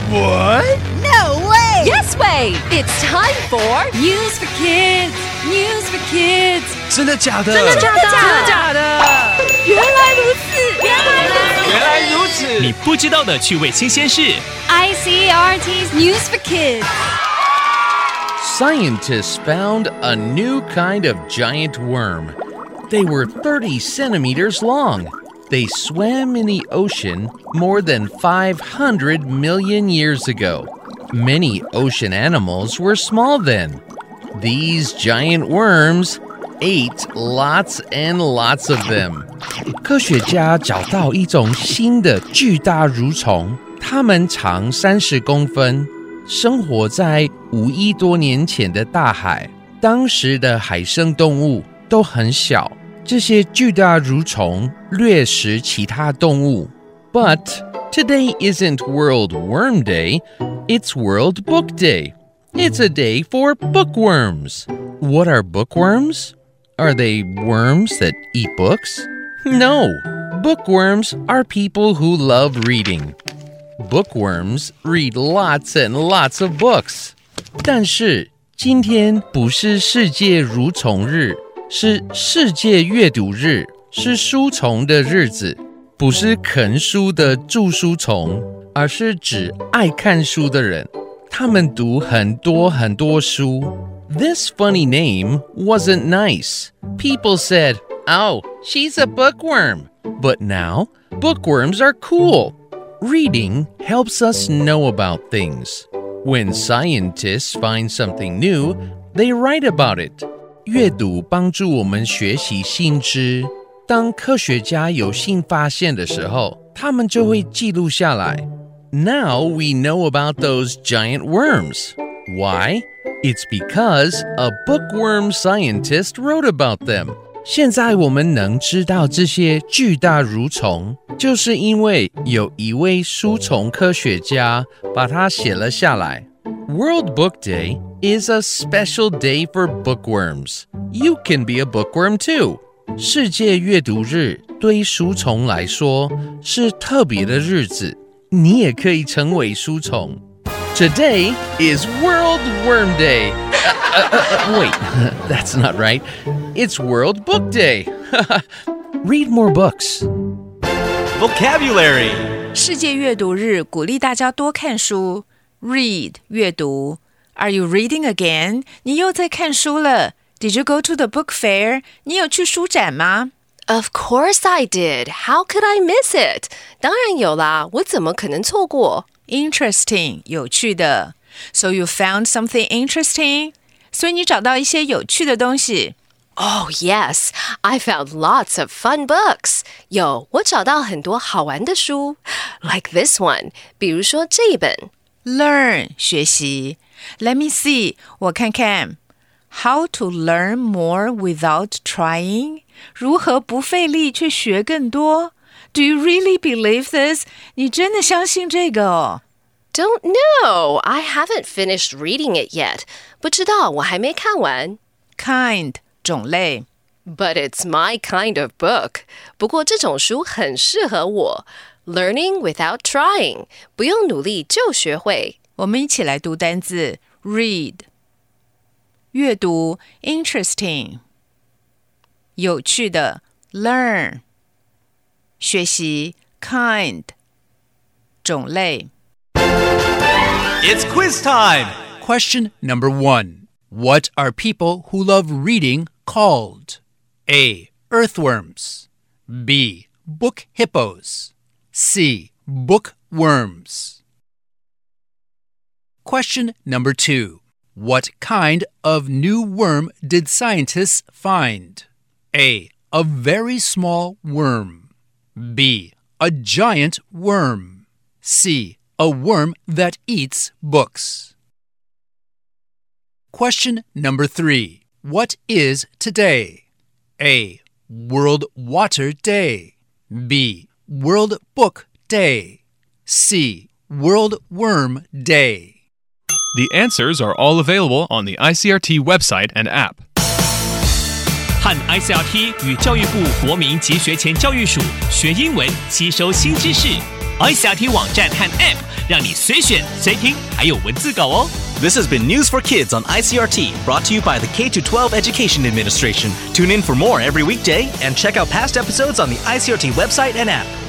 What? No way! Yes way! It's time for News for Kids! News for Kids! 真的假的？ 真的假的？真的假的？原来如此！ 原来如此！ 你不知道的趣味新鲜事 ICRT's News for Kids! Scientists found a new kind of giant worm. They were 30 centimeters long. They swam in the ocean more than 500 million years ago. Many ocean animals were small then. These giant worms ate lots and lots of them. 科学家找到一种新的巨大蠕虫，它们长30公分，生活在5亿多年前的大海。当时的海生动物都很小，这些巨大蠕虫掠食其他动物。But today isn't World Worm Day, it's World Book Day. It's a day for bookworms. What are bookworms? Are they worms that eat books? No, bookworms are people who love reading. Bookworms read lots and lots of books. 但是今天不是世界蠕虫日，是世界阅读日，是书虫的日子，不是啃书的著书虫，而是指爱看书的人。他们读很多很多书。This funny name wasn't nice. People said, "Oh, she's a bookworm." But now, bookworms are cool. Reading helps us know about things. When scientists find something new, they write about it. 阅读帮助我们学习新知。当科学家有新发现的时候，他们就会记录下来。Now we know about those giant worms. Why? It's because a bookworm scientist wrote about them. 现在我们能知道这些巨大蠕虫，就是因为有一位书虫科学家把它写了下来。World Book Day is a special day for bookworms. You can be a bookworm too. 世界阅读日对书虫来说是特别的日子，你也可以成为书虫。Today is World Worm Day. Wait, that's not right. It's World Book Day. Read more books. Vocabulary. 世界阅读日鼓励大家多看书。Read 阅读。Are you reading again? 你又在看书了。Did you go to the book fair? 你有去书展吗？ Of course I did. How could I miss it? 当然有啦，我怎么可能错过？ Interesting 有趣的。So you found something interesting? 所以你找到一些有趣的东西。 Oh, yes. I found lots of fun books. 有，我找到很多好玩的书。Like this one. 比如说这一本。 Learn 学习。Let me see 我看看。How to learn more without trying? 如何不费力却学更多？ Do you really believe this? 你真的相信这个哦？ Don't know. I haven't finished reading it yet. 不知道，我还没看完。 Kind 种类。 But it's my kind of book. 不过这种书很适合我。Learning without trying. 不用努力就学会。 我们一起来读单字。Read 阅读 Interesting 有趣的 Learn 学习 Kind 种类。 It's quiz time. Question number 1. What are people who love reading called? A. Earthworms. B. Book hippos. C. Bookworms. Question number 2. What kind of new worm did scientists find? A. A very small worm. B. A giant worm. C. A worm that eats books. Question number 3. What is today? A. World Water Day. B. World Book Day. C. World Worm Day. The answers are all available on the ICRT website and app. 和 ICRT 与教育部国民及学前教育署学英文，吸收新知识。 iCRT 网站和 App， 让你随选随听，还有文字稿哦。 This has been News for Kids on ICRT, brought to you by the K-12 Education Administration. Tune in for more every weekday and check out past episodes on the ICRT website and app.